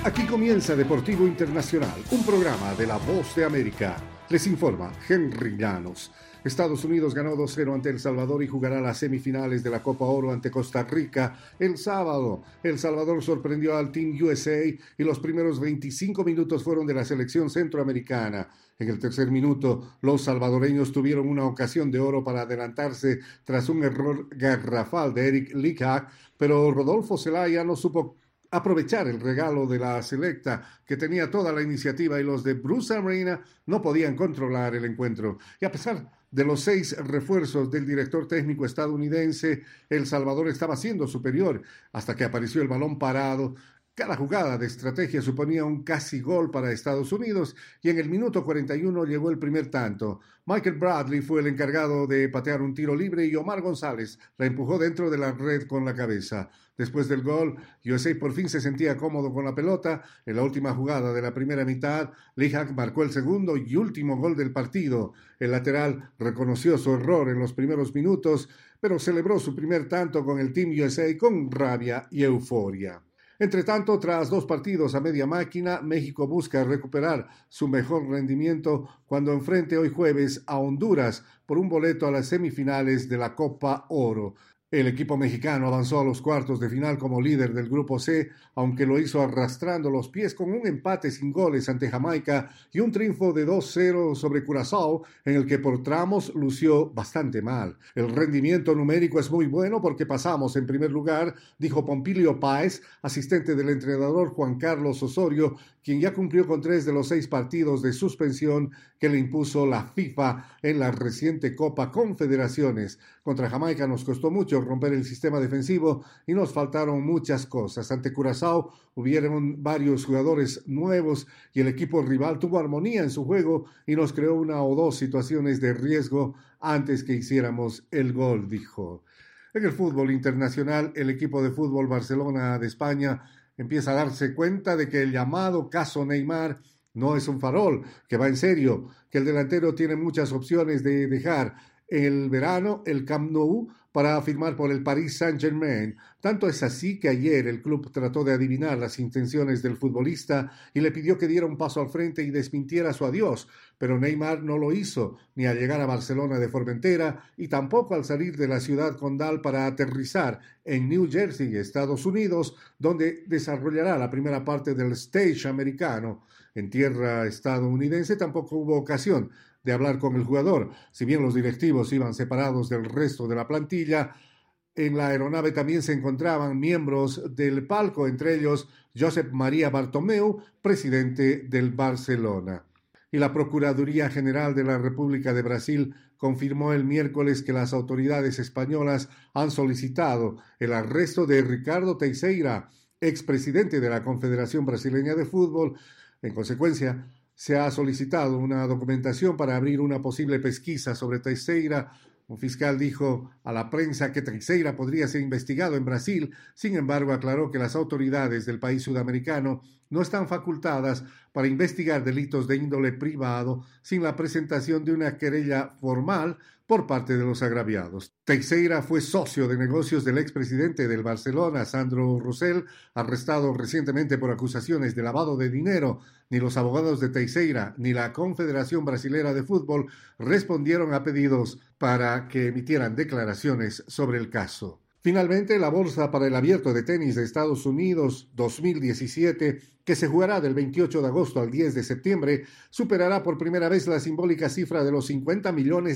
Aquí comienza Deportivo Internacional, un programa de La Voz de América. Les informa Henry Llanos. Estados Unidos ganó 2-0 ante El Salvador y jugará las semifinales de la Copa Oro ante Costa Rica el sábado. El Salvador sorprendió al Team USA y los primeros 25 minutos fueron de la selección centroamericana. En el tercer minuto, los salvadoreños tuvieron una ocasión de oro para adelantarse tras un error garrafal de Eric Lickhack, pero Rodolfo Zelaya no supo aprovechar el regalo de la selecta, que tenía toda la iniciativa, y los de Bruce Arena no podían controlar el encuentro. Y a pesar de los 6 refuerzos del director técnico estadounidense, El Salvador estaba siendo superior hasta que apareció el balón parado. Cada jugada de estrategia suponía un casi gol para Estados Unidos y en el minuto 41 llegó el primer tanto. Michael Bradley fue el encargado de patear un tiro libre y Omar González la empujó dentro de la red con la cabeza. Después del gol, USA por fin se sentía cómodo con la pelota. En la última jugada de la primera mitad, Lickhack marcó el segundo y último gol del partido. El lateral reconoció su error en los primeros minutos, pero celebró su primer tanto con el Team USA con rabia y euforia. Entre tanto, tras 2 partidos a media máquina, México busca recuperar su mejor rendimiento cuando enfrente hoy jueves a Honduras por un boleto a las semifinales de la Copa Oro. El equipo mexicano avanzó a los cuartos de final como líder del Grupo C, aunque lo hizo arrastrando los pies con un empate sin goles ante Jamaica y un triunfo de 2-0 sobre Curazao, en el que por tramos lució bastante mal. El rendimiento numérico es muy bueno porque pasamos en primer lugar, dijo Pompilio Páez, asistente del entrenador Juan Carlos Osorio, quien ya cumplió con 3 de los 6 partidos de suspensión que le impuso la FIFA en la reciente Copa Confederaciones. Contra Jamaica nos costó mucho romper el sistema defensivo y nos faltaron muchas cosas. Ante Curazao hubieron varios jugadores nuevos y el equipo rival tuvo armonía en su juego y nos creó 1 o 2 situaciones de riesgo antes que hiciéramos el gol, dijo. En el fútbol internacional, el equipo de fútbol Barcelona de España empieza a darse cuenta de que el llamado caso Neymar no es un farol, que va en serio, que el delantero tiene muchas opciones de dejar el verano el Camp Nou para firmar por el Paris Saint-Germain. Tanto es así que ayer el club trató de adivinar las intenciones del futbolista y le pidió que diera un paso al frente y desmintiera su adiós, pero Neymar no lo hizo, ni al llegar a Barcelona de Formentera y tampoco al salir de la ciudad condal para aterrizar en New Jersey, Estados Unidos, donde desarrollará la primera parte del stage americano. En tierra estadounidense tampoco hubo ocasión de hablar con el jugador. Si bien los directivos iban separados del resto de la plantilla, en la aeronave también se encontraban miembros del palco, entre ellos Josep María Bartomeu, presidente del Barcelona. Y la Procuraduría General de la República de Brasil confirmó el miércoles que las autoridades españolas han solicitado el arresto de Ricardo Teixeira, expresidente de la Confederación Brasileña de Fútbol. En consecuencia, se ha solicitado una documentación para abrir una posible pesquisa sobre Teixeira. Un fiscal dijo a la prensa que Teixeira podría ser investigado en Brasil. Sin embargo, aclaró que las autoridades del país sudamericano no están facultadas para investigar delitos de índole privado sin la presentación de una querella formal por parte de los agraviados. Teixeira fue socio de negocios del expresidente del Barcelona, Sandro Rosell, arrestado recientemente por acusaciones de lavado de dinero. Ni los abogados de Teixeira ni la Confederación Brasilera de Fútbol respondieron a pedidos para que emitieran declaraciones sobre el caso. Finalmente, la bolsa para el Abierto de Tenis de Estados Unidos 2017, que se jugará del 28 de agosto al 10 de septiembre, superará por primera vez la simbólica cifra de los $50 millones,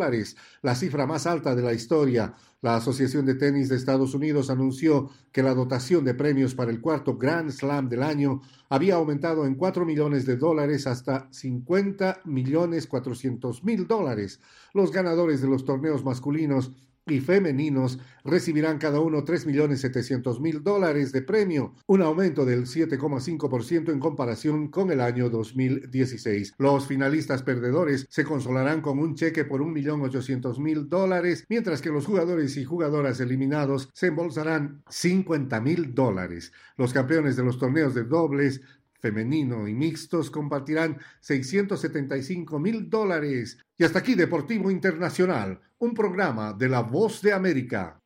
la cifra más alta de la historia. La Asociación de Tenis de Estados Unidos anunció que la dotación de premios para el 4º Grand Slam del año había aumentado en $4 millones hasta $50.400.000. Los ganadores de los torneos masculinos y femeninos recibirán cada uno $3.700.000 de premio, un aumento del 7,5% en comparación con el año 2016. Los finalistas perdedores se consolarán con un cheque por $1.800.000, mientras que los jugadores y jugadoras eliminados se embolsarán $50.000. Los campeones de los torneos de dobles femenino y mixtos compartirán $675.000. Y hasta aquí Deportivo Internacional, un programa de La Voz de América.